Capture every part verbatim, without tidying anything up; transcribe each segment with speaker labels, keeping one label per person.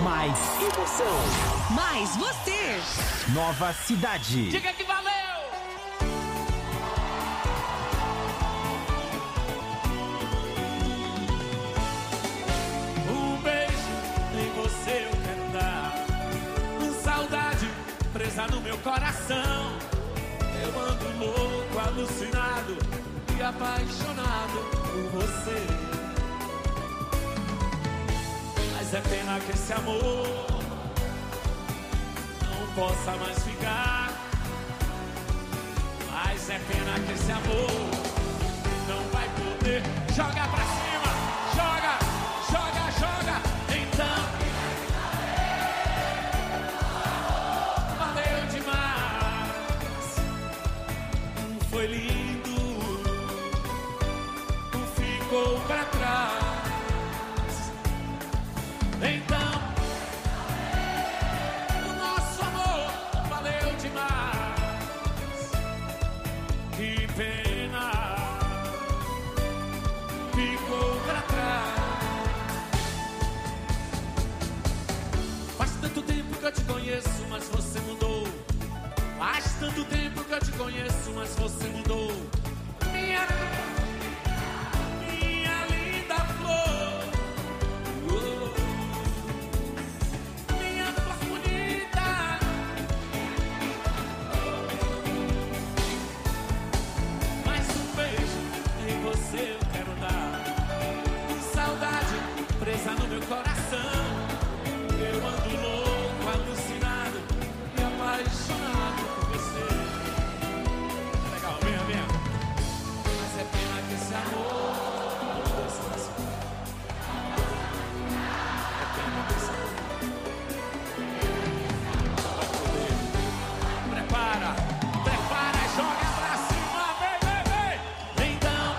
Speaker 1: Mais emoção.
Speaker 2: Mais você.
Speaker 1: Nova cidade.
Speaker 3: Diga que valeu! Um beijo em você eu quero dar. Saudade presa no meu coração. Eu ando louco, alucinado e apaixonado por você. Mas é pena que esse amor não possa mais ficar. Mas é pena que esse amor não vai poder. Joga pra cima, joga, joga, joga. Então valeu demais. Foi lindo, ficou pra trás. Então o nosso amor valeu demais. Que pena, ficou pra trás. Faz tanto tempo que eu te conheço, mas você mudou. Faz tanto tempo que eu te conheço, mas você mudou. Minha, minha linda flor. Você eu quero dar. Saudade presa no meu coração. Eu ando louco, alucinado e apaixonado por você. Legal, venha, venha. Mas é pena que esse amor é pena que esse amor vai poder. Prepara, prepara, joga pra cima, vem, vem, vem. Então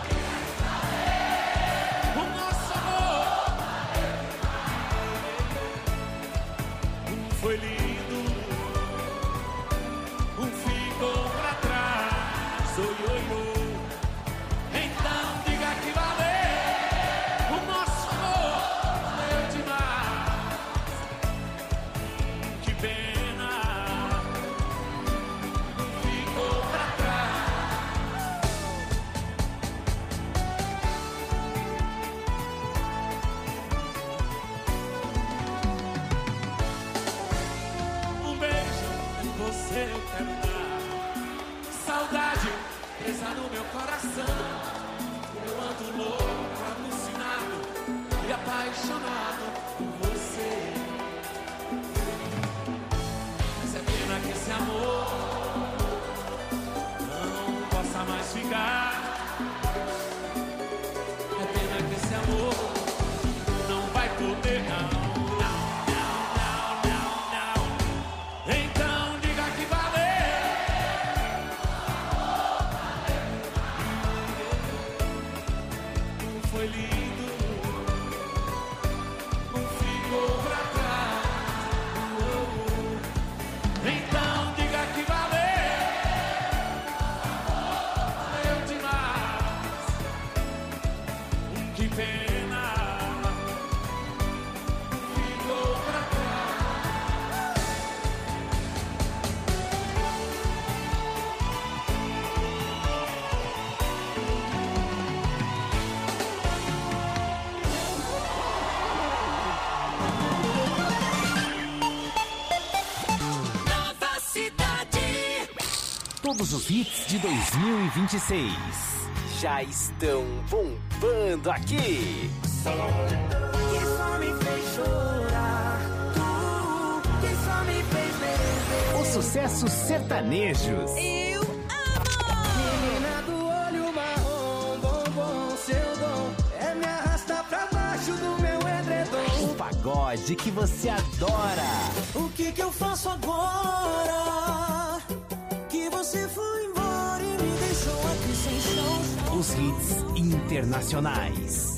Speaker 3: foi lindo, um ficou pra trás, oi, oi, oi. Então diga que valeu, o nosso amor valeu demais. Que pena, ficou pra trás. Você eu quero dar. Saudade presa no meu coração. Eu ando louco, alucinado e apaixonado por você. Mas é pena que esse amor não possa mais ficar. É pena que esse amor não vai poder, não. Foi lindo, ficou pra trás. Então diga que valeu, valeu demais. Que pena, ficou pra trás.
Speaker 1: Todos os hits de dois mil e vinte e seis já estão bombando aqui.
Speaker 4: Que só me fez chorar, tu que só me fez beber.
Speaker 1: Os sucessos sertanejos.
Speaker 2: Eu amo!
Speaker 4: Menina do olho marrom, bombom, seu dom é me arrastar pra baixo do meu edredom.
Speaker 1: O pagode que você adora.
Speaker 4: O que que eu faço agora? Que você foi embora e me deixou aqui sem chão.
Speaker 1: Os hits internacionais.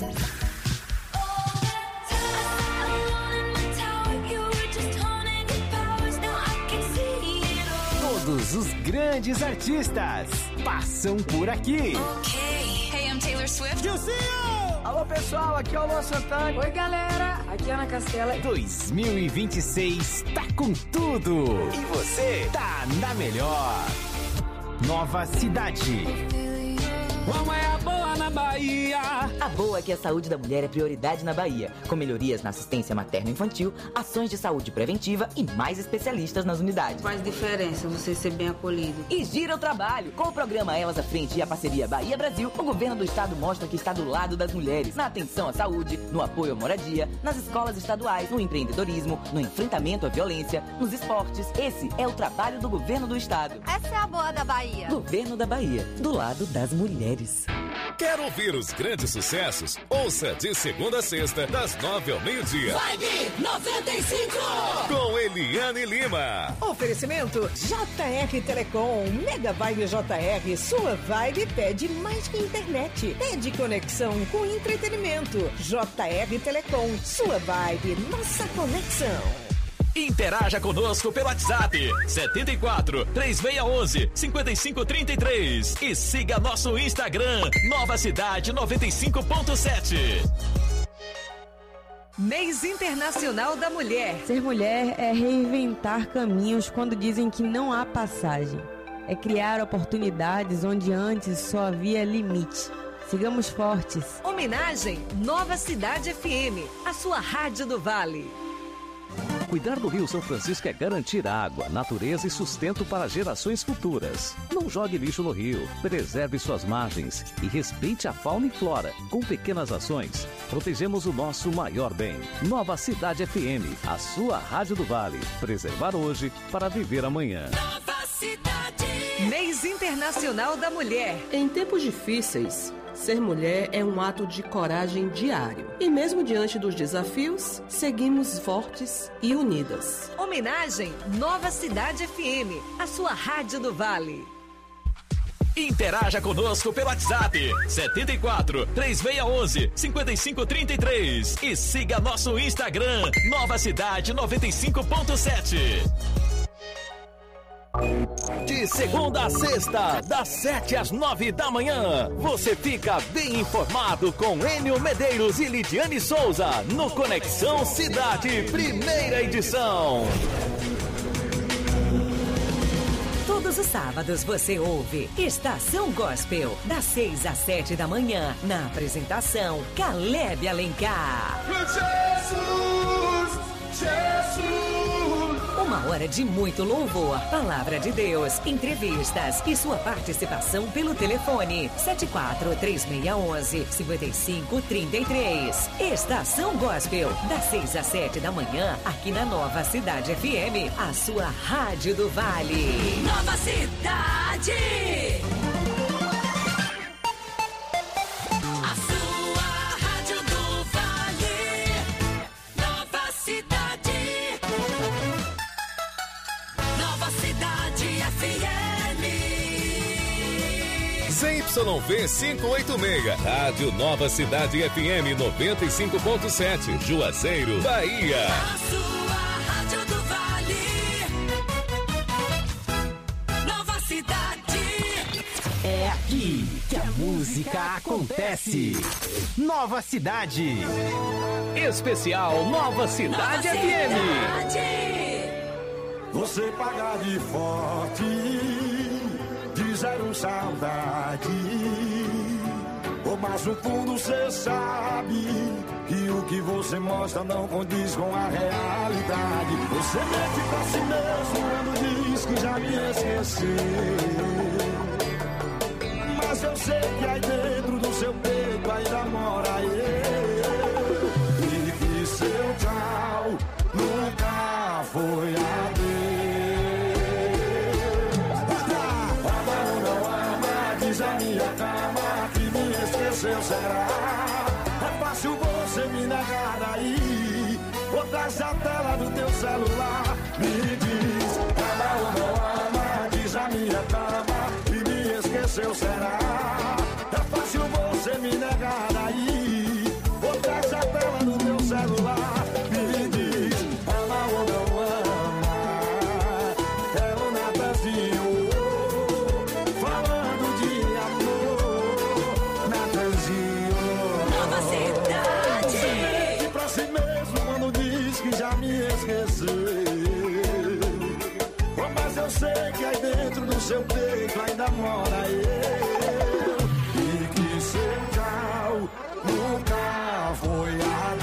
Speaker 1: Todos os grandes artistas passam por aqui.
Speaker 2: Ok, hey, I'm Taylor Swift.
Speaker 4: You see you!
Speaker 1: Alô, pessoal, aqui é o Luan Santana.
Speaker 5: Oi, galera, aqui é a Ana Castela.
Speaker 1: dois mil e vinte e seis tá com tudo. E você tá na melhor. Nova Cidade.
Speaker 3: Como é a boa na Bahia?
Speaker 6: A boa é que a saúde da mulher é prioridade na Bahia, com melhorias na assistência materno-infantil, ações de saúde preventiva e mais especialistas nas unidades.
Speaker 5: Faz diferença você ser bem acolhido.
Speaker 6: E gira o trabalho. Com o programa Elas à Frente e a parceria Bahia Brasil, o governo do estado mostra que está do lado das mulheres, na atenção à saúde, no apoio à moradia, nas escolas estaduais, no empreendedorismo, no enfrentamento à violência, nos esportes. Esse é o trabalho do governo do estado.
Speaker 7: Essa é a boa da Bahia.
Speaker 6: Governo da Bahia, do lado das mulheres.
Speaker 8: Quer ouvir os grandes sucessos? Ouça de segunda a sexta, das nove ao meio-dia.
Speaker 2: Vibe noventa e cinco.
Speaker 8: Com Eliane Lima.
Speaker 9: Oferecimento J R Telecom. Mega Vibe J R. Sua vibe pede mais que internet. Pede conexão com entretenimento. J R Telecom. Sua vibe, nossa conexão.
Speaker 10: Interaja conosco pelo WhatsApp setenta e quatro, três seis um um, cinco cinco três três e siga nosso Instagram Nova Cidade noventa e cinco ponto sete.
Speaker 2: Mês Internacional da Mulher.
Speaker 11: Ser mulher é reinventar caminhos quando dizem que não há passagem. É criar oportunidades onde antes só havia limite. Sigamos fortes.
Speaker 2: Homenagem Nova Cidade F M, a sua rádio do Vale.
Speaker 12: Cuidar do Rio São Francisco é garantir água, natureza e sustento para gerações futuras. Não jogue lixo no rio, preserve suas margens e respeite a fauna e flora. Com pequenas ações, protegemos o nosso maior bem. Nova Cidade F M, a sua rádio do Vale. Preservar hoje para viver amanhã.
Speaker 2: Nova Cidade. Mês Internacional da Mulher.
Speaker 13: Em tempos difíceis, ser mulher é um ato de coragem diário. E mesmo diante dos desafios, seguimos fortes e unidas.
Speaker 2: Homenagem Nova Cidade F M, a sua rádio do Vale.
Speaker 10: Interaja conosco pelo WhatsApp setenta e quatro, três seis um um, cinco cinco três três e siga nosso Instagram Nova Cidade noventa e cinco ponto sete.
Speaker 1: De segunda a sexta, das sete às nove da manhã, você fica bem informado com Enio Medeiros e Lidiane Souza no Conexão Cidade, primeira edição.
Speaker 2: Todos os sábados você ouve Estação Gospel, das seis às sete da manhã, na apresentação Caleb Alencar.
Speaker 3: Jesus, Jesus.
Speaker 2: Uma hora de muito louvor, palavra de Deus, entrevistas e sua participação pelo telefone sete quatro, três seis um um, cinco cinco três três. Estação Gospel, das seis às sete da manhã, aqui na Nova Cidade F M, a sua rádio do Vale. Nova Cidade! A sua rádio do Vale. Nova Cidade. Nova Cidade F M.
Speaker 8: Z Y V quinhentos e oitenta e seis, Rádio Nova Cidade F M noventa e cinco ponto sete, Juazeiro, Bahia.
Speaker 2: A sua rádio do Vale. Nova Cidade.
Speaker 1: É aqui que a música acontece. Nova Cidade. Especial Nova Cidade F M.
Speaker 14: Você paga de forte, de zero saudade. Oh, mas no fundo você sabe que o que você mostra não condiz com a realidade. Você mente pra si mesmo quando diz que já me esqueceu. Mas eu sei que aí dentro do seu peito ainda mora eu. E que seu tchau nunca foi adeus. Ama ou não ama, diz a minha cama que me esqueceu, será? É fácil você me negar daí. Botasse a tela do teu celular. Me diz, ama ou não ama, diz a minha cama que me esqueceu, será? É fácil você me negar daí. Botasse a tela do teu celular. Me diz, ama ou não ama. É o Natanzinho falando de amor. Natanzinho.
Speaker 2: Nova Cidade.
Speaker 14: ainda mora eu. E que seu tchau nunca foi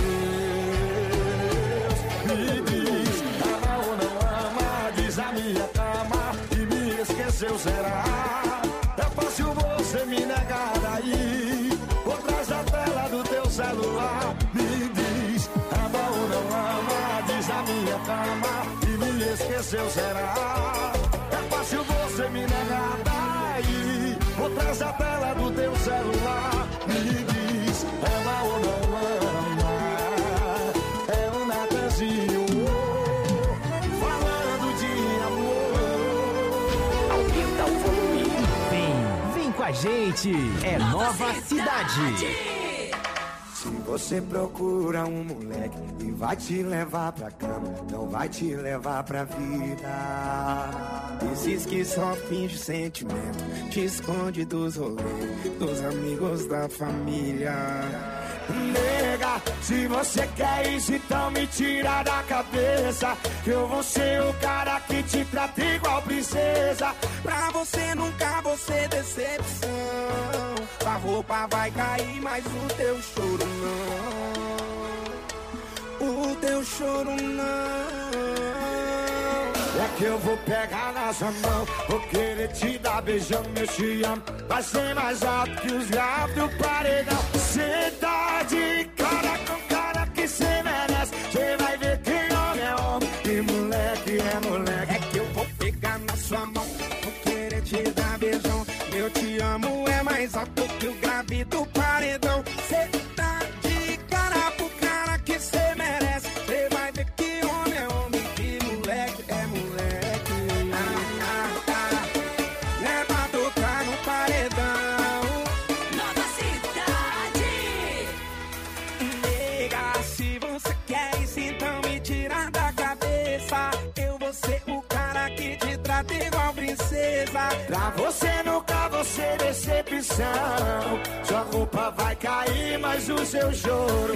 Speaker 14: adeus. Me diz, ama ou não ama, diz a minha cama e me esqueceu, será? É fácil você me negar daí, por trás da tela do teu celular. Me diz, ama ou não ama, diz a minha cama e me esqueceu, será? É fácil você me negar daí, por trás da tela do teu celular. Me diz, ama ou não ama, é um Natanzinho falando de amor.
Speaker 1: Aumenta o volume. Vem, vem com a gente. É Nova Cidade.
Speaker 14: Se você procura um moleque e vai te levar pra cama, não vai te levar pra vida. Diz que só finge sentimento, te esconde dos rolês, dos amigos da família. Nega, se você quer isso, então me tira da cabeça, que eu vou ser o cara que te trata igual princesa. Pra você nunca vou ser decepção. A roupa vai cair, mas o teu choro não. O teu choro não. É que eu vou pegar na sua mão, vou querer te dar beijão, meu te amo. Vai ser mais alto que os graves do paredão. Cê tá de cara com cara que cê merece. Cê vai ver que homem é homem e moleque é moleque. É que eu vou pegar na sua mão, vou querer te dar beijão. Eu te amo é mais alto que o grave do paredão. Cê tá de cara pro cara que cê merece. Cê vai ver que homem é homem e moleque é moleque. Ah, ah, ah. É pra tocar no paredão.
Speaker 4: Nova Cidade.
Speaker 14: Nega, se você quer isso, então me tira da cabeça. Eu vou ser o cara que te trata igual princesa. Pra você nunca vou ser decepção. Sua roupa vai cair, mas o seu choro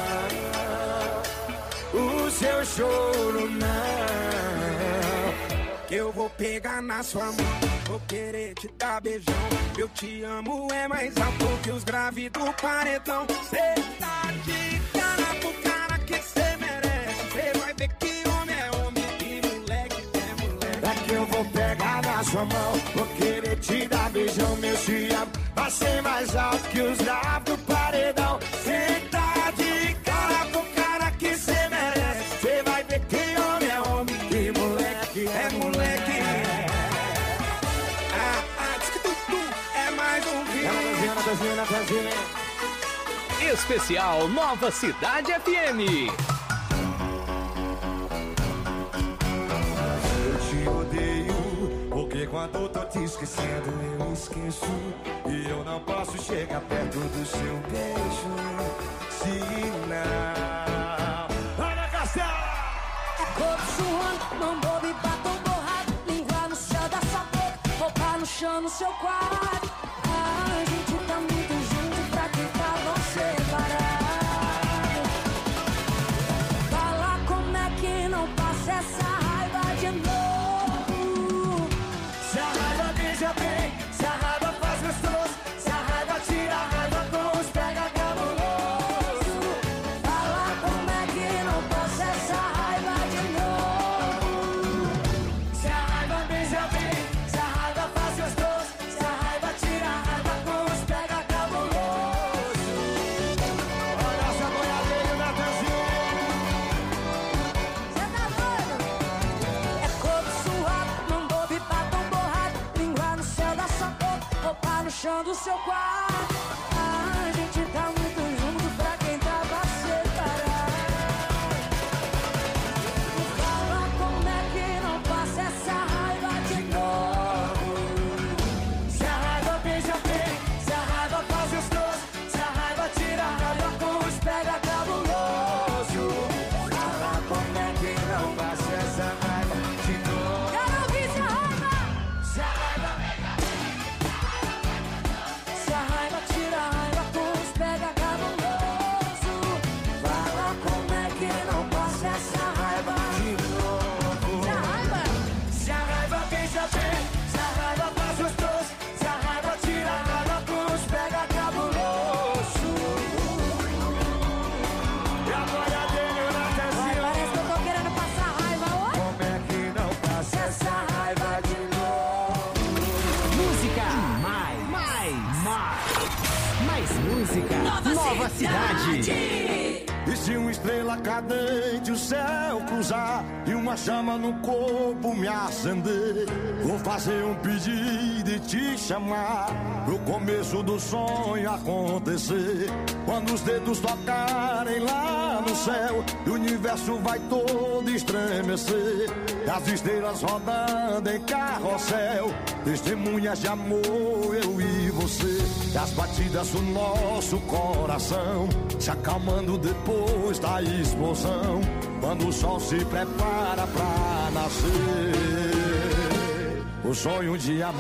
Speaker 14: não. O seu choro não. Que eu vou pegar na sua mão, vou querer te dar beijão. Eu te amo é mais alto que os graves do paredão. Cê tá de cara pro cara que cê merece. Cê vai ver que homem é homem e moleque é moleque. É que eu vou pegar na sua mão, vou querer te dar beijão, meu te amo. Vai ser mais alto que os graves do paredão. Cê tá de cara pro cara que cê merece. Cê vai ver que homem é homem e moleque é moleque. Ah, ah, diz que tudo é mais um vídeo.
Speaker 1: Especial Nova Cidade F M.
Speaker 14: Eu te odeio, porque quando tô te esquecendo eu esqueço. E eu não posso chegar perto do seu beijo, se não. Ana Castela!
Speaker 4: É corpo suando, mão boba e batom borrado, língua no céu da sua boca, roupa no chão no seu quarto. Ah, a gente tá muito junto pra tentar não separar. Fala como é que não passa essa raiva de novo.
Speaker 14: Se a raiva beija bem, se a raiva faz gostoso, se a raiva tira a raiva com os pega cabuloso.
Speaker 4: Fala como é que não passa essa raiva de novo.
Speaker 14: Se a raiva beija bem, se a raiva faz gostoso, se a raiva tira a raiva com os pega cabuloso. Olha essa boiadeira, Natanzinho.
Speaker 4: Cê tá doido? É corpo suado, mão boba e batom borrado, língua no céu da sua boca, roupa no chão do seu quarto. Ah, a gente tá muito junto pra quem tava separado. Fala como é que não passa essa raiva de novo.
Speaker 14: Se a raiva beija bem, se a raiva faz gostoso, se a raiva tira a raiva com os pega cabuloso. Fala como é que não passa essa raiva de novo.
Speaker 4: Quero ouvir essa raiva.
Speaker 14: Se a raiva
Speaker 4: Se a raiva tira a
Speaker 9: música.
Speaker 7: Nova, Nova cidade. cidade.
Speaker 14: E se uma estrela cadente o céu cruzar e uma chama no corpo me acender, vou fazer um pedido e te chamar pro começo do sonho acontecer. Quando os dedos tocarem lá no céu, o universo vai todo estremecer. As estrelas rodando em carrossel, testemunhas de amor, eu e você. As batidas do nosso coração se acalmando depois da explosão, quando o sol se prepara pra nascer. O sonho de amor.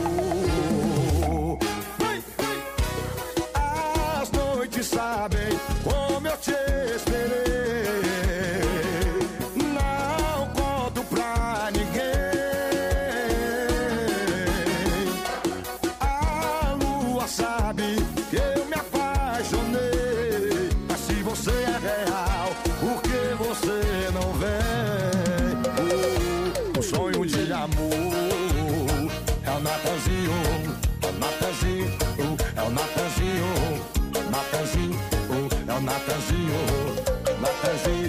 Speaker 14: As noites sabem como eu te esperei. Não conto pra ninguém. A lua sabe que eu me apaixonei. Mas se você é real, por que você não vem? O, o sonho de amor é o Natanzinho, é o Natanzinho, é o Natanzinho, Natanzinho, é o Natanzinho, Natanzinho.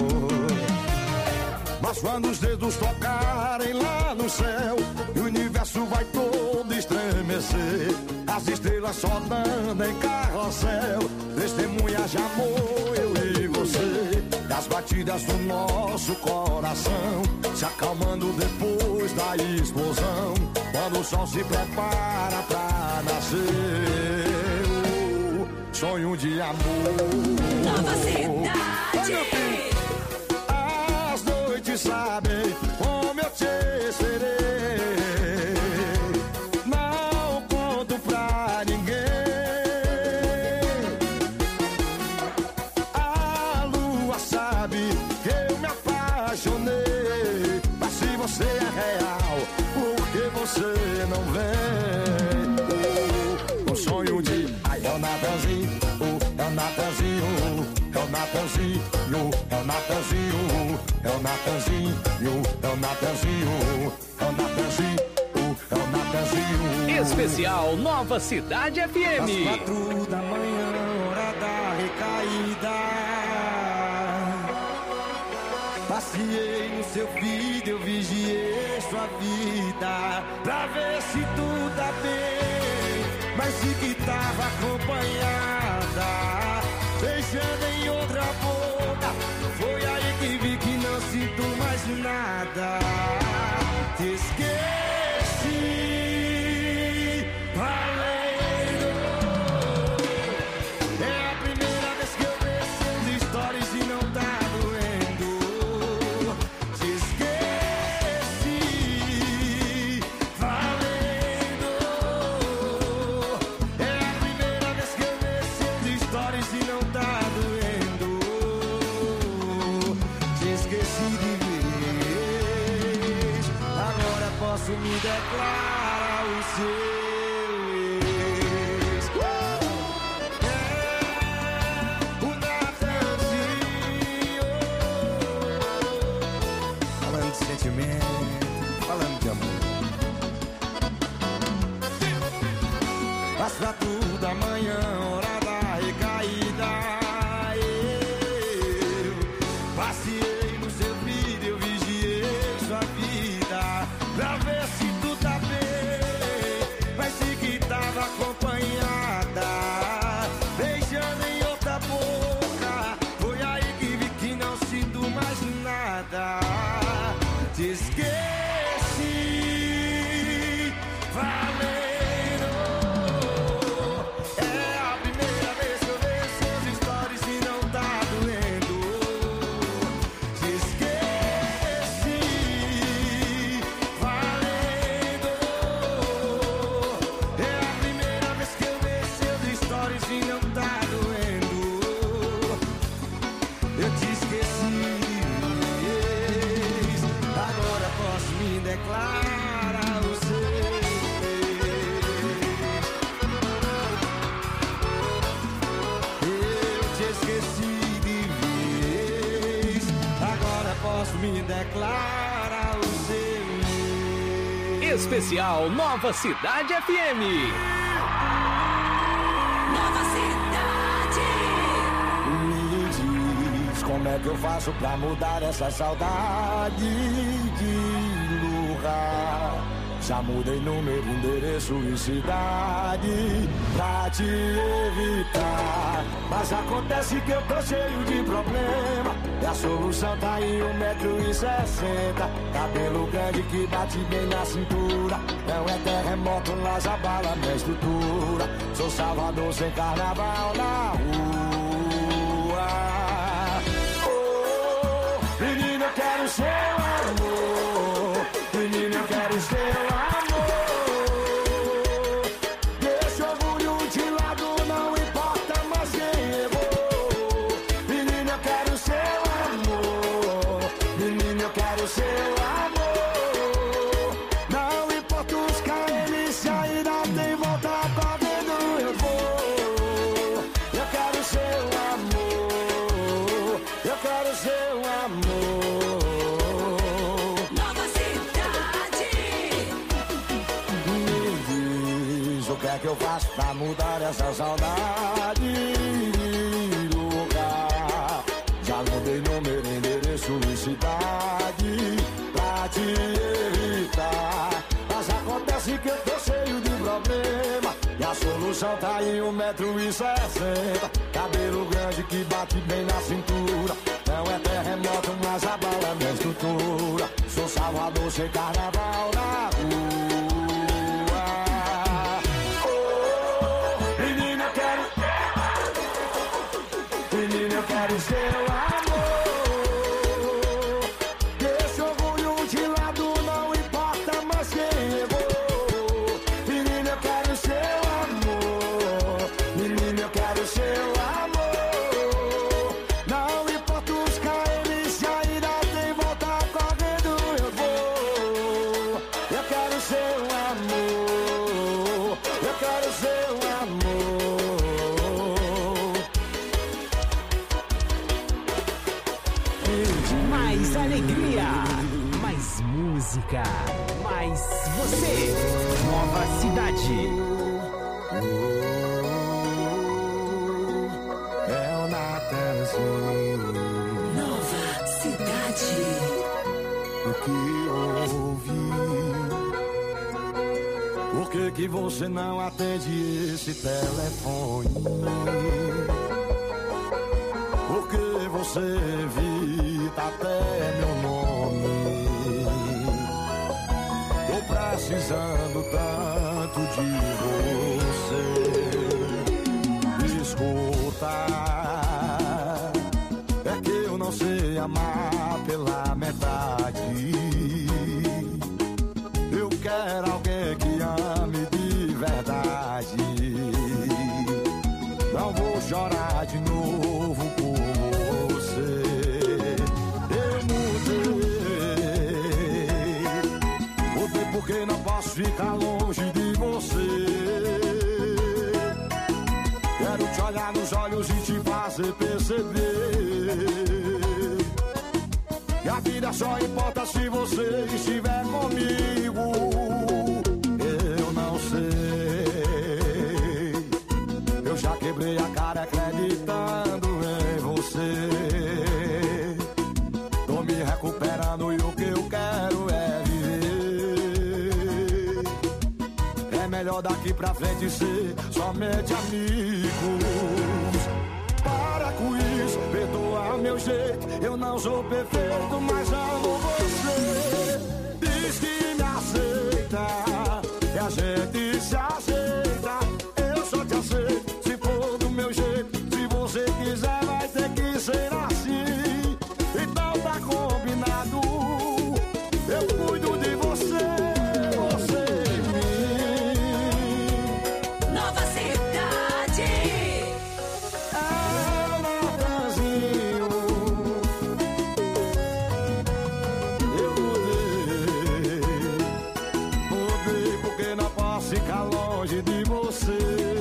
Speaker 14: Mas quando os dedos tocarem lá no céu, o universo vai todo estremecer. As estrelas rodando em carrossel, testemunhas de amor, eu e você. As batidas do nosso coração se acalmando depois da explosão, quando o sol se prepara pra nascer. O sonho de amor.
Speaker 7: Nova cidade.
Speaker 14: As noites sabem como eu te esperei. Não conto pra ninguém. A lua sabe que eu me apaixonei. Mas se você é real, por que você não vem? O, o sonho de... Ai, é o Natanzinho, é o Natanzinho, é o Natanzinho, é o Natanzinho, é o Natanzinho, é o Natanzinho, é o Natanzinho, é o Natanzinho.
Speaker 10: Especial Nova Cidade F M.
Speaker 14: Às quatro da manhã, hora da recaída. Passeei no seu vídeo, eu vigiei sua vida pra ver se tudo tá bem, mas vi que tava acompanhada, beijando em outra boca. Foi aí que vi que não sinto mais nada. Te esqueci, valendo. É a primeira vez que eu vejo seus stories e não tá doendo. Te esqueci, valendo. É a primeira vez que eu vejo seus stories e não tá doendo. Te esqueci de vez. Agora posso me declarar o seu ex. Uh! É o Natanzinho. Falando de sentimento, falando de amor. Às quatro da manhã, hora da recaída, eu passei no seu vídeo, eu vigiei sua vida pra ver se tu tá bem, mas se que tava acompanhada, beijando em outra boca. Foi aí que vi que não sinto mais nada. Te esqueci, valendo. É a primeira vez que eu vejo seus stories e não tá doendo. Te esqueci, valendo. É a primeira vez que eu vejo seus stories e não tá doendo. Eu te esqueci de vez. Agora posso me declarar o seu ex. Eu te esqueci de vez. Agora posso me declarar o seu ex.
Speaker 10: Especial Nova Cidade F M.
Speaker 7: Nova cidade.
Speaker 14: como é que eu faço pra mudar essa saudade de lugar? Já mudei número, endereço e cidade pra te evitar. Mas acontece que eu tô cheio de problema e a solução tá em um metro e sessenta. Cabelo grande que bate bem na cintura. Não é terremoto, mas abala minha estrutura. Sou Salvador sem carnaval na rua. Oh, menino, eu quero seu amor. Menino, eu quero seu amor. Deixa o orgulho de lado, não importa mais quem errou. Menino, eu quero seu amor. Menino, eu quero seu amor. Não importa os km, se ainda tem volta correndo, eu vou. Eu quero seu amor. Eu quero seu amor. O que é que eu faço pra mudar essa saudade de lugar? Já mudei número, endereço e cidade pra te evitar. Mas acontece que eu tô cheio de problema e a solução tá em um metro e sessenta. Cabelo grande que bate bem na cintura. Não é terremoto, mas abala minha estrutura. Sou Salvador sem carnaval na rua. Menino, eu quero seu amor. Deixa o orgulho de lado, não importa mais quem errou. Menino, eu quero seu amor. Menino, eu quero seu amor. Não importa os km, se ainda tem volta correndo, eu vou. Eu quero seu amor. Eu quero seu amor.
Speaker 7: Mais alegria, mais música, mais você. Nova Cidade.
Speaker 14: É o Natanzinho.
Speaker 7: Nova Cidade.
Speaker 14: O que houve? Por que que você não atende esse telefone? Por que você evita até meu nome? Tô precisando tanto de você. Escuta, é que eu não sei amar pela metade. Eu quero alguém que ame de verdade. Não vou chorar de novo por você. Eu mudei, mudei porque não posso ficar longe de você. Quero te olhar nos olhos e te fazer perceber que a vida só importa se você estiver comigo. Eu não sei, eu já quebrei a cara acreditando em você. Tô me recuperando e o que eu quero é viver. É melhor daqui pra frente ser somente amigos. Para com isso, perdoa meu jeito. Eu não sou perfeito, mas amo você. Diz que me aceita, que a gente se aceita. Eu só te aceito se for do meu jeito. Se você quiser, vai ter que ser assim. Então tá combinado. Eu cuido de você, você de mim.
Speaker 7: Nova Cidade.
Speaker 14: É o Natanzinho. Eu mudei, mudei porque não posso ficar longe de você.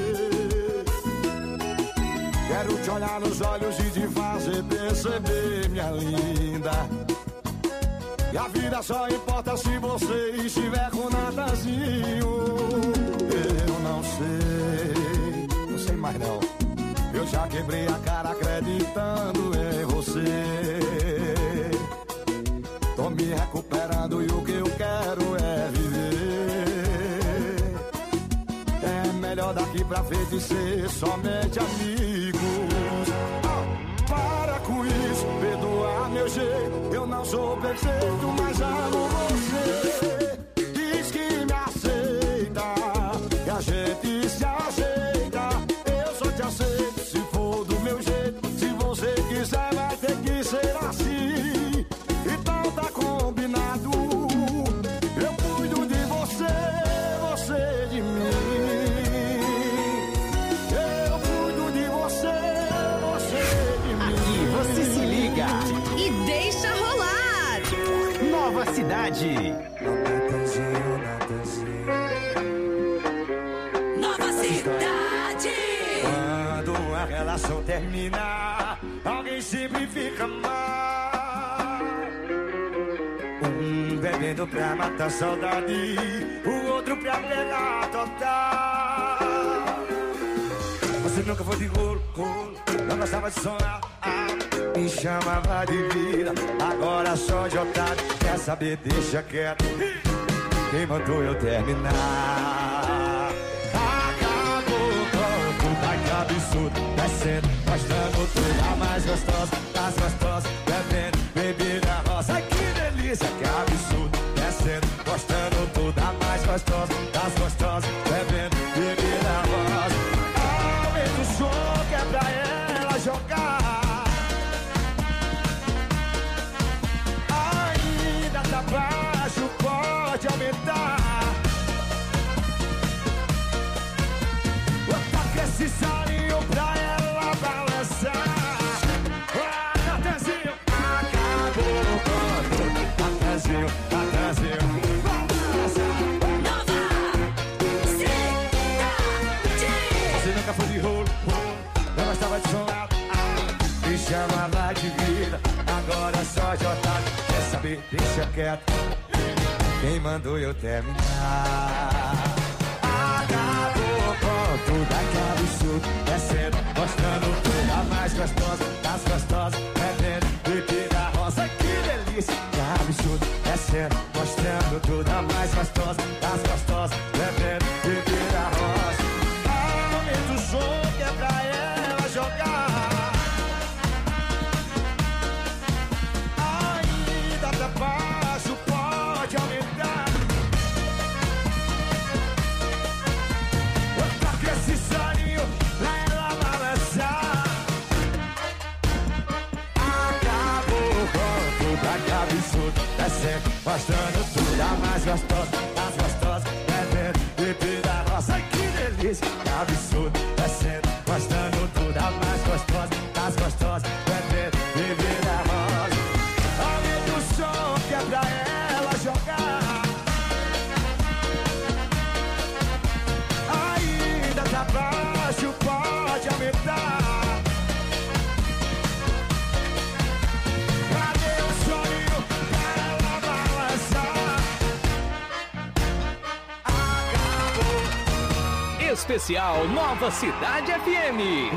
Speaker 14: Quero te olhar nos olhos e te fazer perceber, minha linda, e a vida só importa se você estiver com o Natanzinho. Eu não sei, não sei mais não. Eu já quebrei a cara acreditando em você. melhor daqui pra frente ser somente amigos. Oh, para com isso, perdoa meu jeito. Eu não sou perfeito, mas amo você. Diz que me aceita, que a gente se ajeita. Eu só te aceito se for do meu jeito. Se você quiser, vai ter que ser assim. Então tá combinado. Eu cuido de você, você de mim. Eu cuido de você, você de mim.
Speaker 7: Aqui você se liga
Speaker 15: e deixa rolar.
Speaker 7: Nova Cidade.
Speaker 15: Nova Cidade.
Speaker 14: Quando a relação termina, alguém sempre fica mal. Um bebendo pra matar a saudade, o outro pra pegar total. Você nunca foi de rolo, rolo, não gostava de sonar, ah, me chamava de vida, agora só de otário. Quer saber, deixa quieto, quem mandou eu terminar? Acabou com tudo, ai que absurdo, descendo, mostrando tudo, a mais gostosa, das gostosas, bebendo, bebida rosa. Ai que delícia, que absurdo, descendo, mostrando tudo, a mais gostosa, das gostosas, bebendo, bebida rosa. Aumenta o som que é pra ela jogar. Ainda tá baixo, pode aumentar. Toca esse solinho pra ela balançar. Ah, Natanzinho, acabou com tudo. Natanzinho, Natanzinho, você nunca foi de rolo, rolo, não gostava de sonar, ah, me chamava de vida, agora só de otário. Quer saber, deixa quieto, quem mandou eu terminar? Acabou com tudo, aquele absurdo, descendo, mostrando tudo, a mais gostosa, das gostosas, bebendo, bebida rosa. Que delícia, que absurdo, descendo, mostrando tudo, a mais gostosa, das gostosas, bebendo, bebida rosa. Aumenta o som que é pra ela jogar. Ainda tá baixo, pode aumentar. Toca esse soninho pra ela balançar. Acabou com tudo, que absurdo, descendo, mostrando tudo, a mais gostosa, das gostosas, bebendo, bebida rosa. Ai que delícia, que absurdo, descendo, mostrando tudo, a mais gostosa, das gostosas, bebendo, bebida rosa. Aumenta o som que é pra ela jogar. Ainda tá baixo, pode aumentar. Cadê o soninho pra ela balançar? Acabou.
Speaker 1: Especial Nova Cidade F M.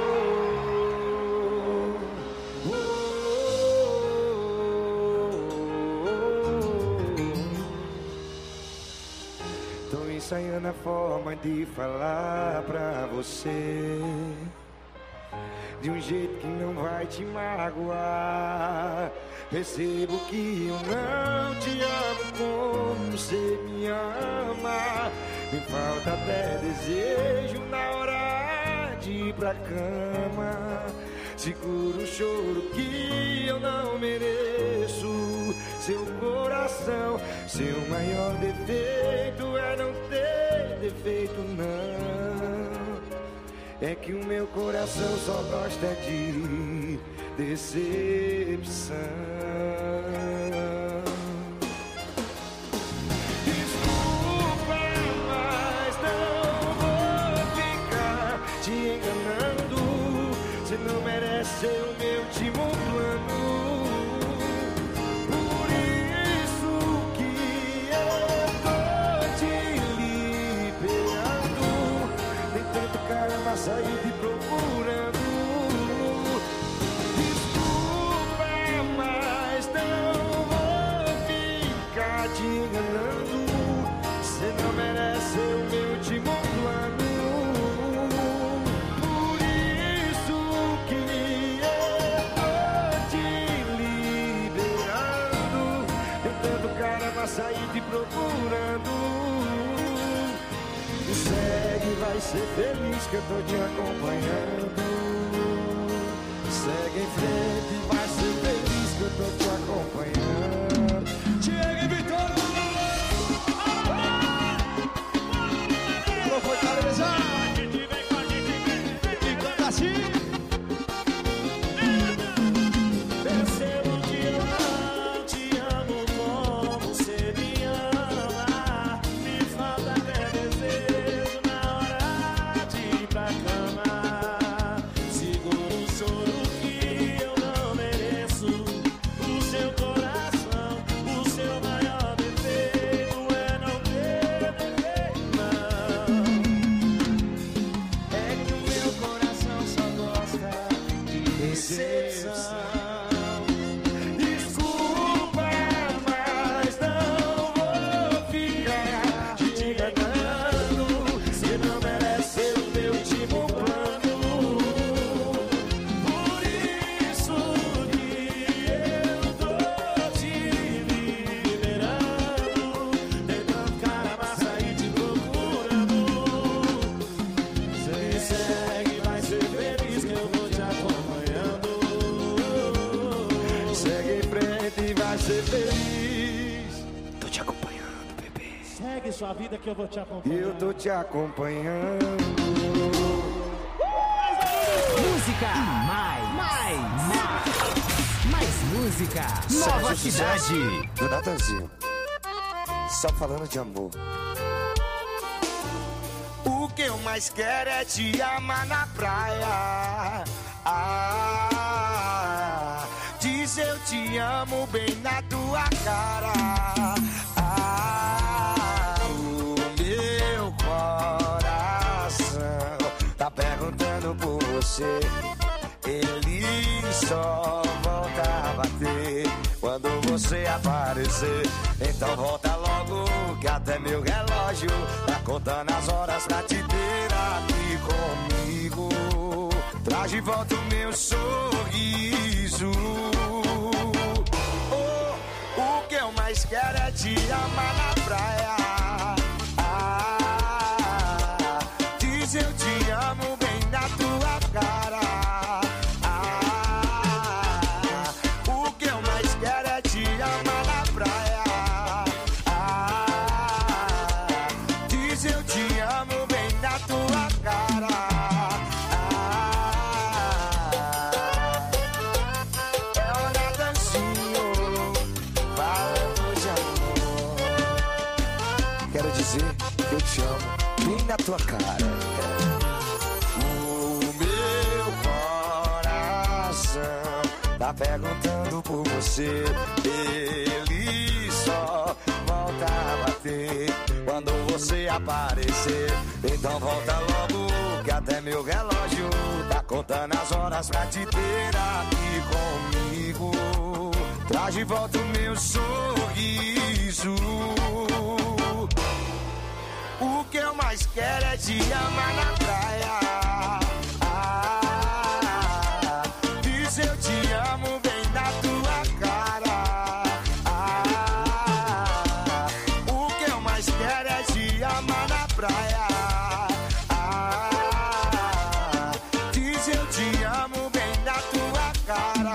Speaker 14: Tô ensaiando a forma de falar pra você, de um jeito que não vai te magoar. Percebo que eu não te amo como você me ama. Me falta até desejo na hora de ir pra cama. Seguro o choro que eu não mereço. Seu coração, seu maior defeito é não ter defeito, não. É que o meu coração só gosta de decepção. Desculpa, mas não vou ficar te enganando. Você não merece ser o meu último plano. Por isso que eu tô te liberando. Nem tanto caramba sair te procurando. Desculpa, mas não vou ficar te enganando. Você não merece ser o meu último plano. ser feliz que eu tô te acompanhando. Segue em frente, vai ser feliz que eu tô te acompanhando. Diego e Vitória! Alô, Fortaleza! E canta assim! Percebo que eu não te amo como você me ama. Me falta até desejo na hora de ir pra cama. Seguro o choro que eu não mereço. O seu coração, o seu maior defeito é não ter defeito, não. É que o meu coração só gosta de decepção. Desculpa, mas não vou ficar te enganando. Você não merece o meu último plano. Por isso que eu tô te liberando. Tentando cara massa e te procurando. Você segue, vai ser feliz que eu vou te acompanhando. Segue em frente e vai ser feliz. Tô te acompanhando, bebê.
Speaker 3: Segue sua vida que eu vou te acompanhar.
Speaker 14: Eu tô te acompanhando.
Speaker 7: Música e mais, mais, mais, mais música. Nova Cidade.
Speaker 14: Do Natanzinho. Só falando de amor. O que eu mais quero é te amar na praia. Ah, diz eu te amo bem na tua cara. Ah, o meu coração tá perguntando por você. Ele só volta a bater quando você aparecer. Então volta logo que até meu relógio tá contando as horas pra te ter aqui comigo. Traz de volta o meu sorriso. Oh, o que eu mais quero é te amar na praia. Ah, diz eu te amo bem na tua cara. Ah, o que eu mais quero é te amar na praia. Ah, diz eu te amo bem na tua cara. É hora dancinho, falando de amor. Quero dizer que eu te amo bem na tua cara. O meu coração tá perguntando por você. Ele só volta a bater quando você aparecer. Então volta logo que até meu relógio tá contando as horas pra te ter aqui comigo. Traz de volta o meu sorriso. O que eu mais quero é te amar na praia. Ah, diz eu te amo bem na tua cara. Ah, o que eu mais quero é te amar na praia. Ah, diz eu te amo bem na tua cara.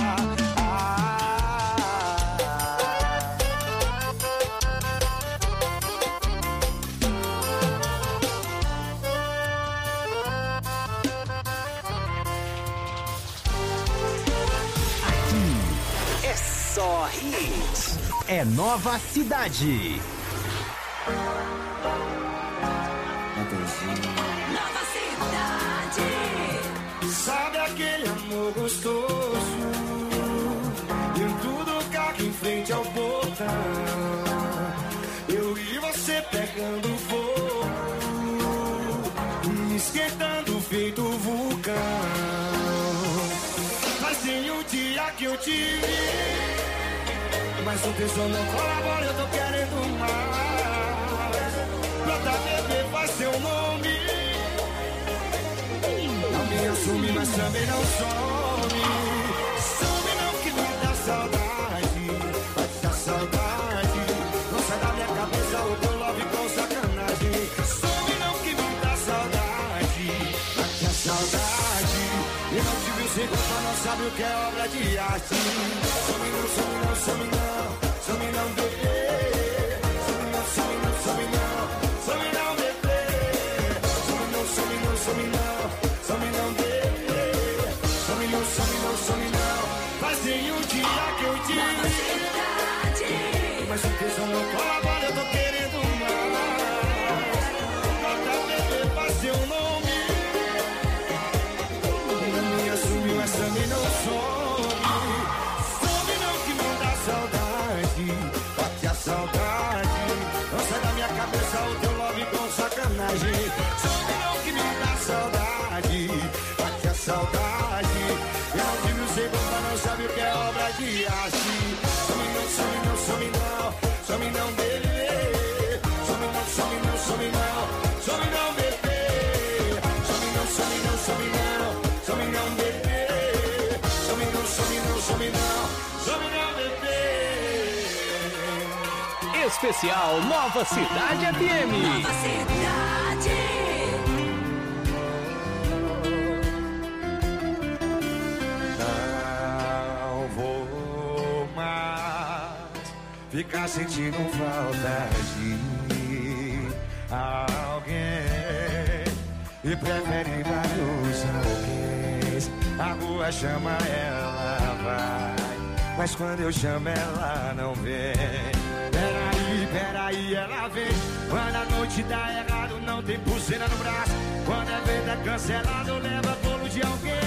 Speaker 7: Só hits. É Nova Cidade.
Speaker 15: Nova Cidade.
Speaker 14: Sabe aquele amor gostoso? E tudo carro em frente ao portão. Eu e você pegando fogo, me esquentando feito vulcão. Mas tem um dia que eu te vi, mas o pessoal não colabora, eu tô querendo mais. Planta bebê faz seu nome. Não me assume, mas também não some. Some não que me dá saudade. Vai te dar saudade. Não sai da minha cabeça o teu love com sacanagem. Some não que me dá saudade. se gosta, não sabe o que é obra de arte. Some não, some não, some não, some não, bebê. Some não, some não, some não, some não, bebê. Some não, some não, some não, some não, bebê. Some não, some não, some não. Fazem um dia que eu disse. Mas o tesão não colabora, eu tô querendo mais. Bota bebê, faz seu nome. Não me assumiu, essa me não some. Some não que me dá saudade. Bate a saudade. Não sai da minha cabeça o teu love com sacanagem. Some não que me dá saudade. Bate a saudade. Eu não tive o segundo, não sabe o que é obra de arte. Some não, some não, some não. Some não, bebê. Some não, some não, some não. Some não, bebê. Some não, some não, some não. Some não, bebê. Some não, some não, some não. Some não, bebê.
Speaker 7: Especial Nova Cidade F M.
Speaker 15: Nova Cidade.
Speaker 14: Não vou mais ficar sentindo falta de alguém e prefere vários alguéns. A rua chama, ela vai, mas quando eu chamo ela não vem. Peraí, peraí, ela vem. Quando a noite dá errado, não tem pulseira no braço. Quando a venda cancelado, leva bolo de alguém.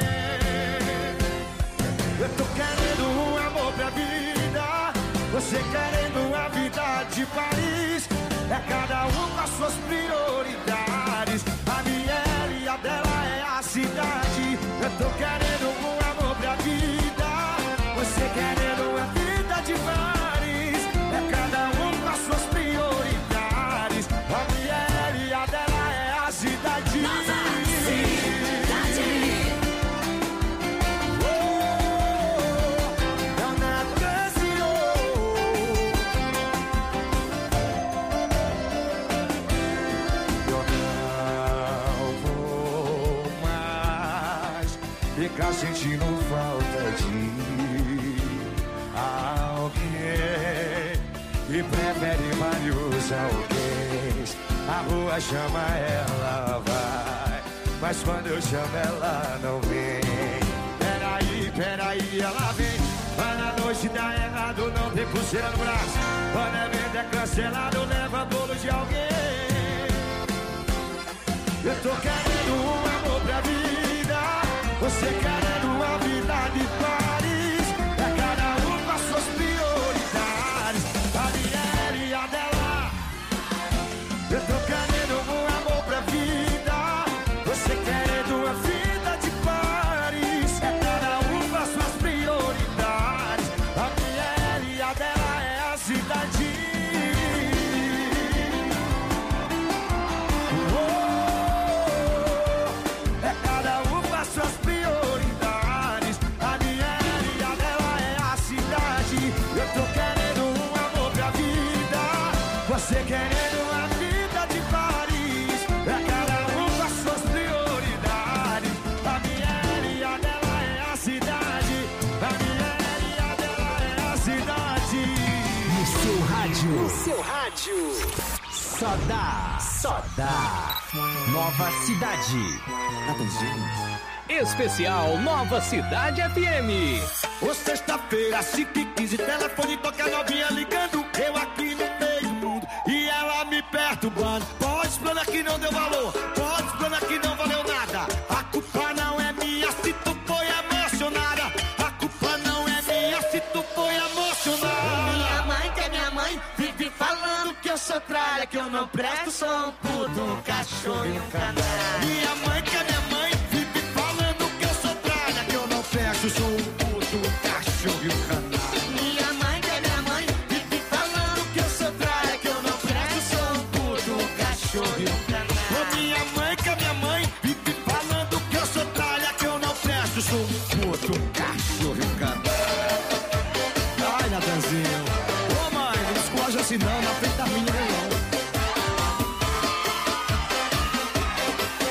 Speaker 14: Eu tô querendo um amor pra vida, você querendo a vida de Paris. É cada um com as suas prioridades. A minha e a dela é a cidade. Eu tô querendo um amor pra vida, você querendo a vida de Paris. É cada um com as suas prioridades. A minha e a dela é a cidade. Nova Cidade. Ficar sentindo falta de alguém e prefere vários alguém. A rua chama, ela vai, mas quando eu chamo ela não vem. Peraí, peraí, ela vem. Quando a noite dá errado, não tem pulseira no braço. Quando a venda é cancelado, leva bolo de alguém. Eu tô querendo um amor pra vida, você querendo a vida de Paris. É cada um com as suas prioridades. A minha e a dela. Eu tô querendo um amor pra vida, você querendo a vida de Paris. É cada um com as suas prioridades. A minha e a dela é a cidade. Oh, é cada um com as suas prioridades. A minha e a dela é a cidade. Eu tô querendo um amor pra vida, você querendo a vida de Paris. É cada um com as suas prioridades. A minha e a dela é a cidade. A minha e a dela é a cidade.
Speaker 7: No seu rádio. No seu rádio. Só dá. Só dá. Nova Cidade. Especial Nova Cidade F M.
Speaker 14: Ô, sexta-feira, cinco e quinze, telefone toca novinha ligando. Eu aqui no meio do mundo e ela me perturbando. Pode explanar que não deu valor, pode explanar que não valeu nada. A culpa não é minha se tu foi emocionada. A culpa não é minha se tu foi emocionada. Minha mãe que é minha mãe vive falando que eu sou tralha, que eu não presto, sou um puto, um cachorro e um canalha. Minha mãe que é minha mãe vive falando que eu sou tralha, que eu não presto, sou um puto, um cachorro e um canalha. Minha mãe que é minha mãe vive falando que eu sou tralha, que eu não presto, sou um puto, um cachorro e um canalha. Ô, minha mãe que é minha mãe vive falando que eu sou tralha, que eu não presto, sou um puto, um cachorro e um canalha. Ai, Natanzinho. Ô, mãe, não escoja assim não, na frente da minha não.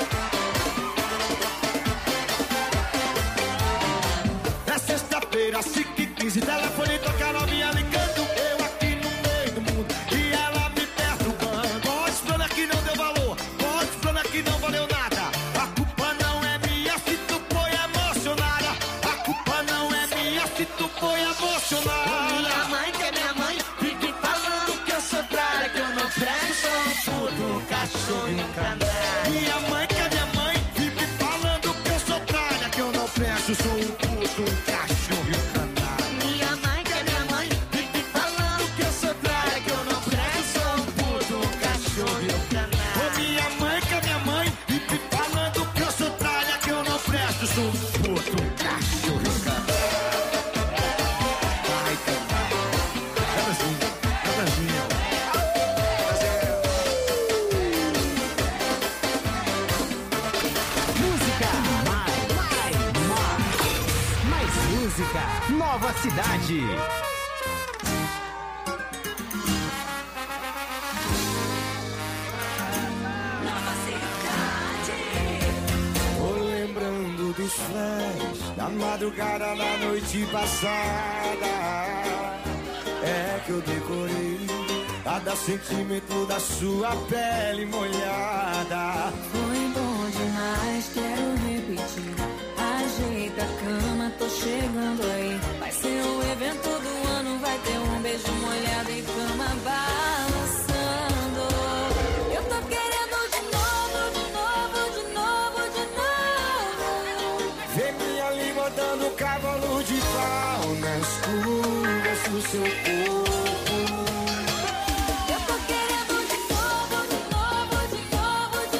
Speaker 14: cachorro e um canalha. Minha mãe, que é minha mãe, vive falando que eu sou tralha, que eu não presto, sou um puto, um cachorro e um canalha. Minha mãe, que é minha mãe, vive falando que eu sou tralha, que eu não presto, sou um puto, um cachorro e um canalha. Ô, minha mãe, que é minha mãe, vive falando que eu sou tralha, que eu não presto, sou um puto, um cachorro e um canalha. Ai, canalha. Cada assim, cada assim.
Speaker 7: Música Nova Cidade.
Speaker 15: Nova Cidade.
Speaker 14: Tô lembrando dos flash da madrugada da noite passada. É que eu decorei cada centímetro da sua pele molhada.
Speaker 4: Foi bom demais, quero repetir. Ajeita a cama, tô chegando aí. Vai ser o evento do ano, vai ter um beijo molhado e cama balançando. Eu tô querendo de novo, de novo, de novo, de novo.
Speaker 14: Vem minha língua dando cavalo de pau nas curvas do seu corpo.
Speaker 4: Eu tô querendo de novo, de novo, de novo, de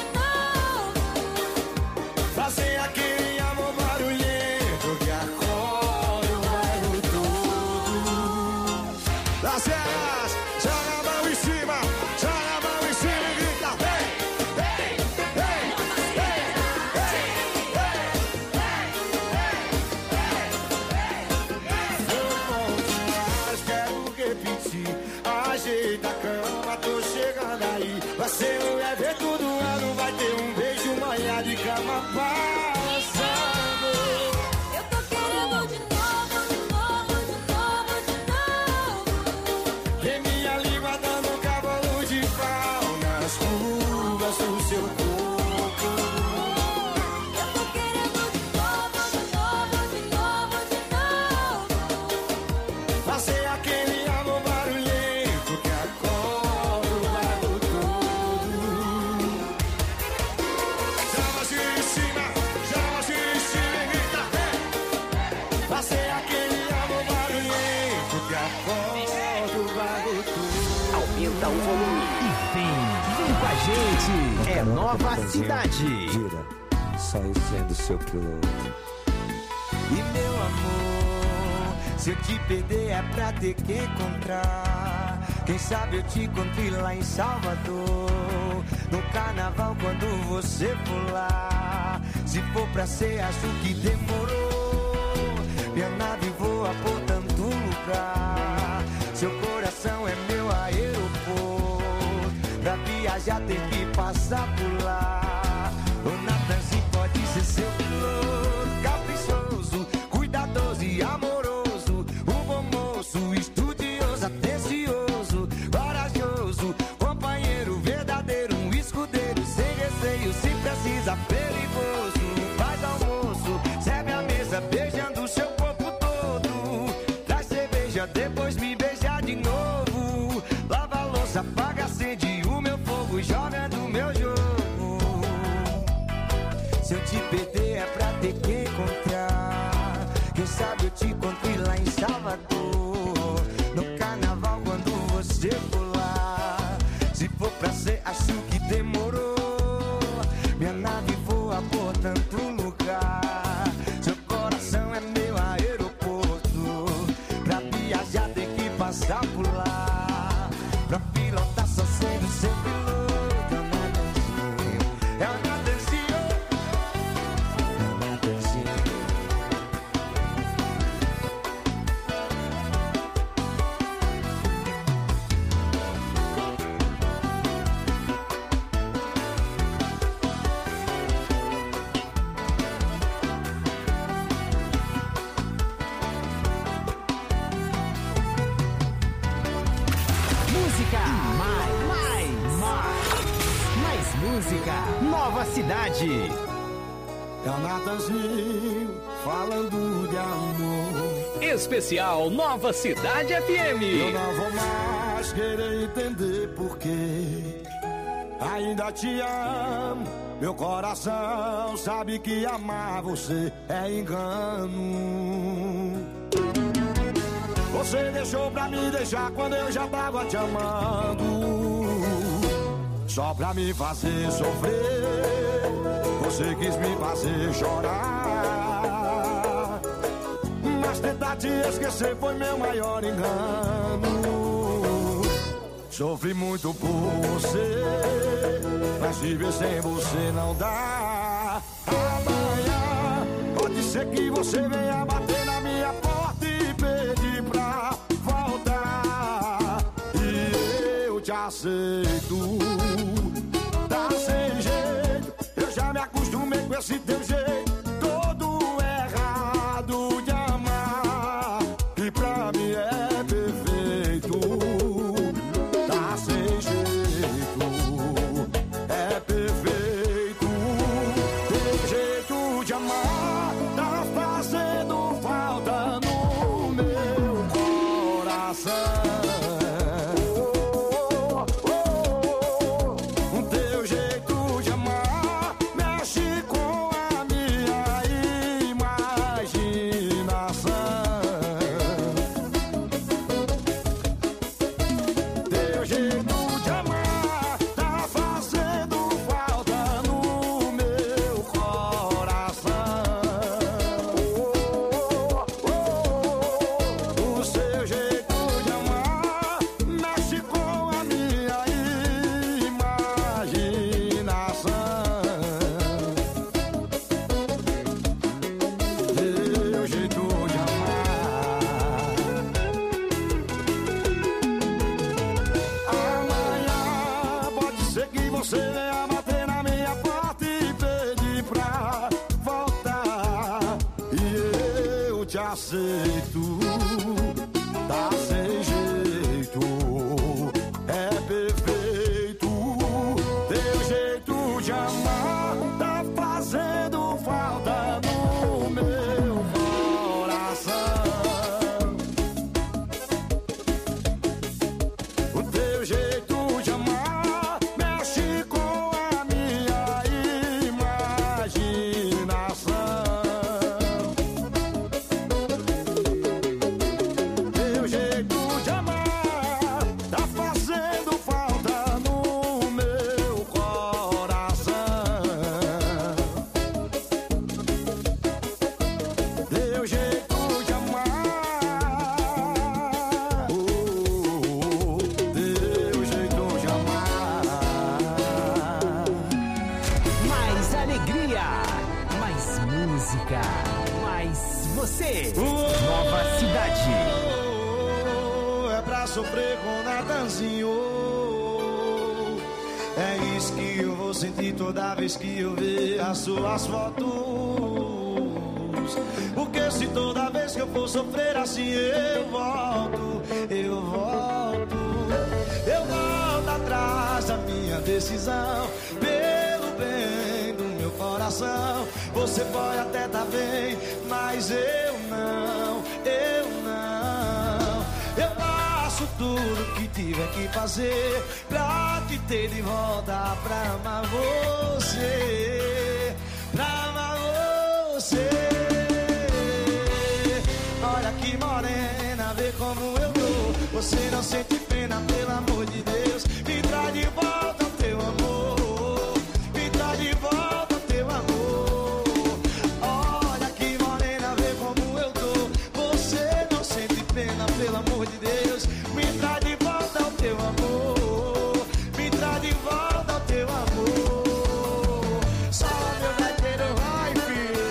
Speaker 4: novo.
Speaker 14: Fazer aquele amor barulhento que acorda o bairro todo. Las Vegas, joga a mão em cima, joga a mão em cima e grita: hey, hey, hey, hey, hey, hey, hey, hey. Foi bom demais, quero repetir. Ajeita a cama, tô chegando aí. Vai ser o evento do ano, vai ter um beijo molhado e cama balançando.
Speaker 4: Eu tô querendo de novo, de novo, de novo, de novo.
Speaker 14: Vem minha língua dando cavalo de pau nas curvas do seu corpo.
Speaker 4: Eu tô querendo de novo, de novo, de novo, de novo.
Speaker 14: Fazer aquele amor barulhento que acorda o bairro todo. Chama assim em cima, chama assim em cima e grita: hey! Fazer aquele amor barulhento que acorda o bairro todo.
Speaker 7: Aumenta o volume e vem, vem com a gente. É Nova Cidade.
Speaker 16: Gira, sai sendo seu piloto.
Speaker 14: E meu amor, se eu te perder é pra ter que encontrar. Quem sabe eu te encontrei lá em Salvador, no carnaval quando você for lá. Se for pra ser, acho que demorou. Minha nave voa por tanto lugar. Seu coração é meu aeroporto. Pra viajar tem que passar por lá. O Natanzinho pode ser seu piloto, caprichoso, cuidadoso e amoroso. Um bom moço, estudioso, atencioso, corajoso, companheiro verdadeiro, um escudeiro sem receio, se precisa, perigoso. Faz almoço, serve a mesa, beijando o seu corpo todo. Traz cerveja, depois me beija de novo. Lava a louça, apaga a sede, o meu fogo, joga no meu jogo. Se eu te perder é pra ter que encontrar. Quem sabe eu te encontrei lá em Salvador, no carnaval quando você for lá. Se for pra ser, acho que demorou. Minha nave voa por tanto lugar. Seu coração é meu aeroporto. Pra viajar tem que passar por lá. Pra pilotar só sendo seu piloto. É o Natanzinho.
Speaker 7: Música mais, mais, mais, mais música Nova Cidade.
Speaker 14: É o Natanzinho falando de amor.
Speaker 1: Especial Nova Cidade F M.
Speaker 14: Eu não vou mais querer entender porquê ainda te amo. Meu coração sabe que amar você é engano. Você deixou pra me deixar quando eu já tava te amando, só pra me fazer sofrer. Você quis me fazer chorar, mas tentar te esquecer foi meu maior engano. Sofri muito por você, mas viver sem você não dá. Amanhã pode ser que você venha bater na minha porta e pedir pra voltar, e eu te aceito. Tá sem jeito, eu já me acostumei com esse teu jeito todo errado de amar, que pra mim é perfeito. Tá sem jeito, é perfeito. Teu jeito de amar tá fazendo falta no meu coração. Aceito, tá sem jeito, é perfeito. Teu jeito de amar tá fazendo falta no meu coração. O teu jeito de amar mexe com a minha imaginação.
Speaker 7: Nova Cidade.
Speaker 14: É pra sofrer com Natanzinho. É isso que eu vou sentir toda vez que eu ver as suas fotos. Porque se toda vez que eu for sofrer assim eu volto, eu volto, eu volto atrás da minha decisão. Pelo bem do meu coração, você pode até tá bem, mas eu não, eu não. Eu faço tudo que tiver que fazer pra te ter de volta, pra amar você, pra amar você. Olha que morena, vê como eu tô. Você não sente pena, pelo amor de Deus. Me traz de volta o teu amor, me traz de volta o teu amor. Olha que morena, vê como eu tô. Você não sente pena, pelo amor de Deus. Me traz de volta o teu amor, me traz de volta o teu amor. Só meu gaiteiro vai, filho.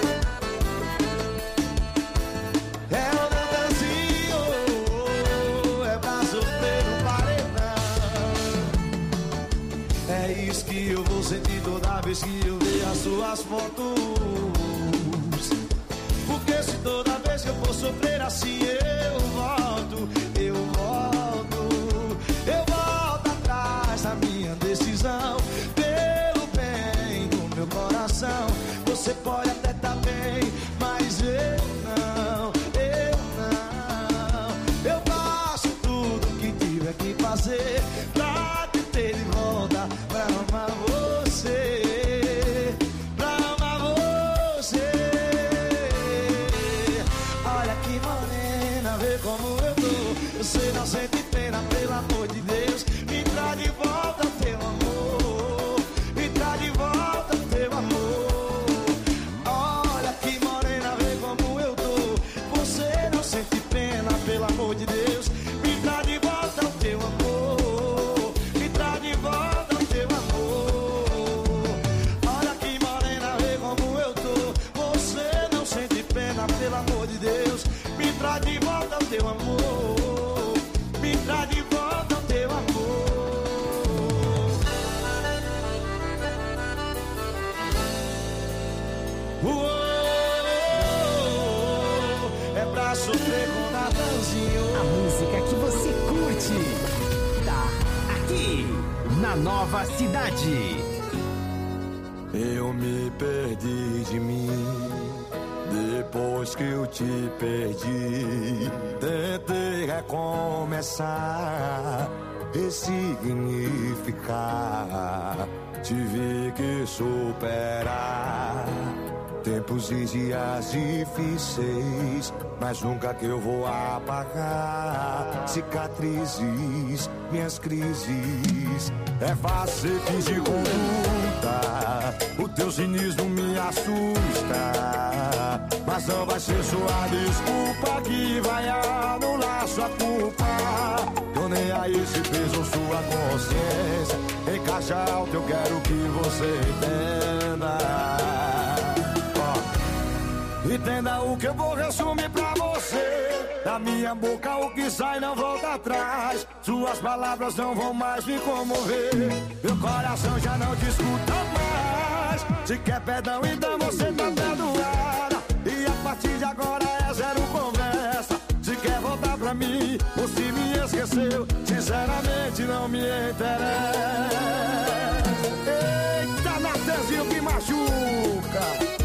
Speaker 14: É o Natanzinho, é pra sofrer no paredão. É isso que eu vou sentir toda vez que eu ver as suas fotos. Porque se toda vez que eu for sofrer assim eu volto, eu volto, eu volto atrás da minha decisão. Pelo bem do meu coração, você pode até tá bem, mas eu não, eu não. Eu faço tudo que tiver que fazer pra te ter de volta, pra amar teu amor, me traz de volta o teu amor. Uou, é pra sofrer com Natanzinho.
Speaker 7: A música que você curte tá aqui na Nova Cidade.
Speaker 14: Eu me perdi de mim depois que eu te perdi. Tentei recomeçar, ressignificar. Tive que superar tempos e dias difíceis, mas nunca que eu vou apagar cicatrizes, minhas crises. É fácil fingir conduta, o teu cinismo me assusta, mas não vai ser sua desculpa que vai anular sua culpa. Tô nem aí se peso sua consciência, em caixa alta eu quero que você entenda. Entenda o que eu vou resumir pra você. Da minha boca o que sai não volta atrás. Suas palavras não vão mais me comover. Meu coração já não te escuta mais. Se quer perdão então você tá perdoada. E a partir de agora é zero conversa. Se quer voltar pra mim ou se me esqueceu, sinceramente não me interessa. Eita, Natanzinho que machuca.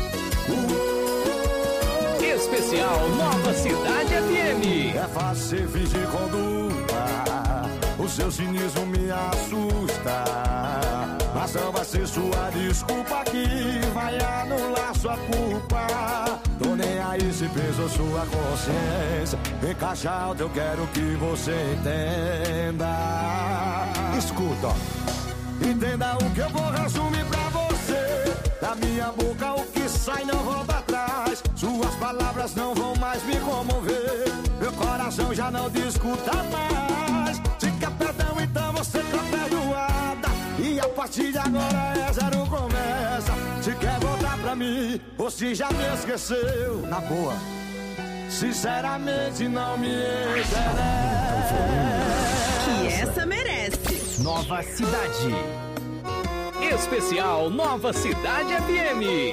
Speaker 1: Especial Nova Cidade F M.
Speaker 14: É fácil fingir conduta, o seu cinismo me assusta, mas não vai ser sua desculpa que vai anular sua culpa. Tô nem aí se pesou sua consciência, em caixa alta eu quero que você entenda. Escuta, ó. Entenda o que eu vou resumir pra você. Da minha boca o que sai não volta atrás. Suas palavras não vão mais me comover. Meu coração já não discuta mais. Se quer perdão então você tá perdoada. E a partir de agora é zero conversa. Se quer voltar pra mim ou se já me esqueceu, na boa, sinceramente não me interessa.
Speaker 13: Que essa merece.
Speaker 7: Nova Cidade.
Speaker 1: Especial Nova Cidade F M.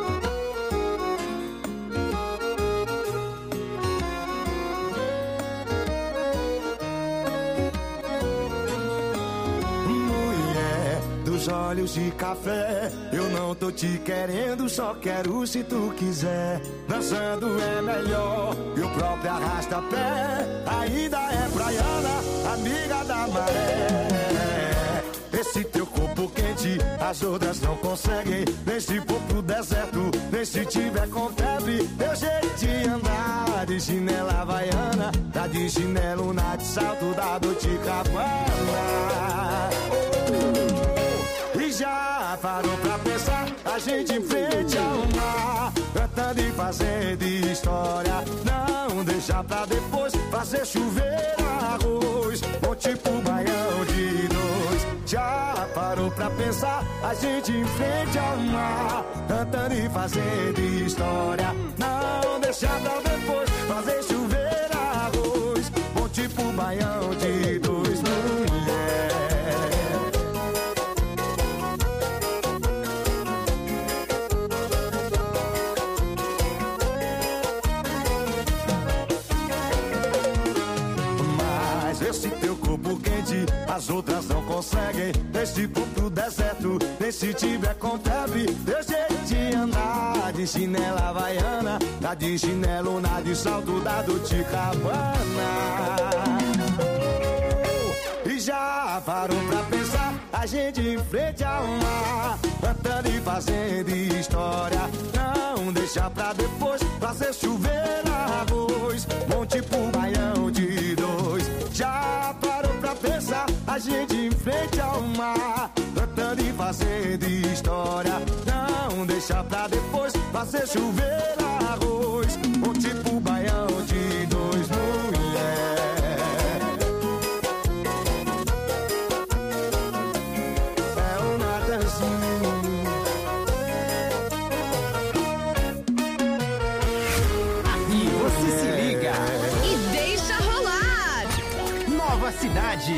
Speaker 14: Mulher dos olhos de café, eu não tô te querendo, só quero se tu quiser. Dançando é melhor, e o próprio arrasta-pé ainda é praiana, amiga da maré. Esse teu corpo quente, as outras não conseguem. Nem se for pro deserto, nem se tiver com febre. Meu jeito de andar, de chinela havaiana, tá de chinelo na de salto da Dolce e Gabbana. Oh, oh, oh. E já parou pra pensar, a gente em frente ao mar, cantando e fazendo história. Não deixa pra depois fazer chover arroz, ou tipo baião de dois. Já parou pra pensar, a gente em frente ao mar, cantando e fazendo história. Não deixa pra depois fazer chover arroz, ou tipo baião de dois, mulher. Mas esse teu corpo quente, as outras não conseguem. Nesse for pro deserto, nem se tiver com febre. Teu jeito de andar, de chinela havaiana, tá de chinelo na de salto da Dolce e Gabbana. E já parou pra pensar, a gente em frente ao mar, cantando e fazendo história. Não deixa pra depois fazer chover arroz, bom tipo baião de dois. Já parou pra pensar, a gente em frente ao mar, cantando e fazendo história. Não deixa pra depois fazer chover arroz, bom tipo baião de dois, mulher. É o Natanzinho.
Speaker 7: Aqui você se liga
Speaker 13: E deixa
Speaker 7: cidade.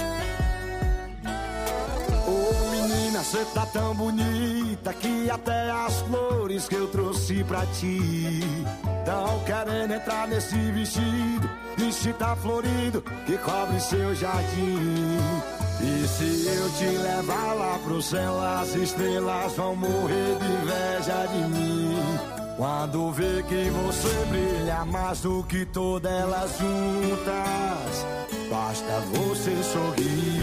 Speaker 14: Ô menina, cê tá tão bonita que até as flores que eu trouxe pra ti tão querendo entrar nesse vestido. Vestido tá florido que cobre seu jardim. E se eu te levar lá pro céu, as estrelas vão morrer de inveja de mim. Quando vê que você brilha mais do que todas elas juntas, basta você sorrir.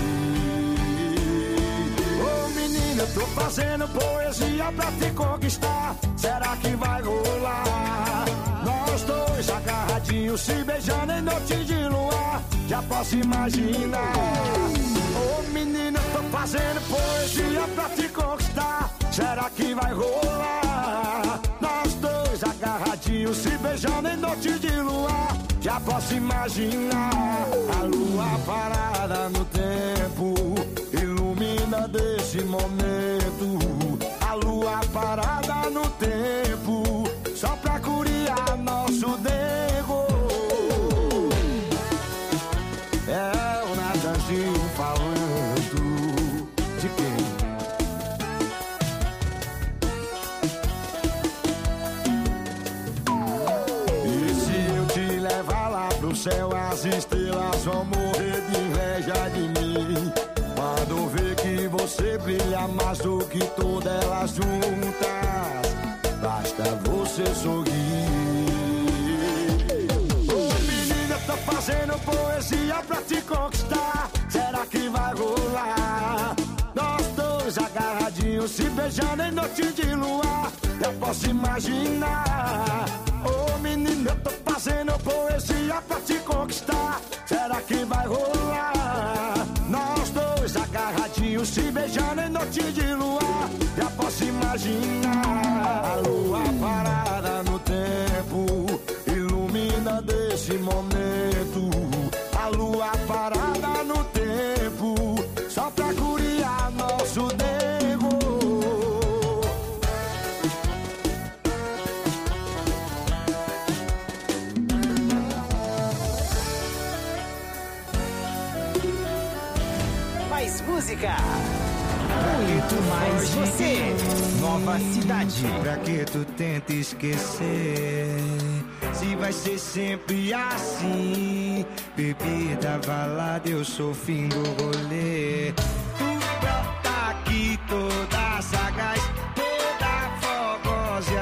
Speaker 14: Ô menina, eu tô fazendo poesia pra te conquistar. Será que vai rolar? Nós dois agarradinhos se beijando em noite de luar. Já posso imaginar. Ô menina, eu tô fazendo poesia pra te conquistar. Será que vai rolar? Nós dois agarradinhos se beijando em noite de luar. Já posso imaginar a lua parada no tempo, ilumina desse momento. A lua parada no tempo, só pra curiar nosso nego. É o Natanzinho falando de quem? E se eu te levar lá pro céu, as estrelas vão morrer de inveja de mim. Quando vê que você brilha mais do que todas elas juntas, basta você sorrir. Ô menina, tô fazendo poesia pra te conquistar. Será que vai rolar? Nós dois agarradinhos se beijando em noite de luar. Eu posso imaginar. Ô menina, eu tô fazendo poesia pra te conquistar. Será que vai rolar? Nós dois agarradinhos se beijando em noite de luar. Já posso imaginar a lua parada no tempo, ilumina desse momento. A lua parada no tempo, só pra curiar nosso nego.
Speaker 7: Mais música, muito mais você. Nova cidade.
Speaker 17: Pra que tu tenta esquecer? Se vai ser sempre assim. Bebida, balada, eu sou o fim do rolê.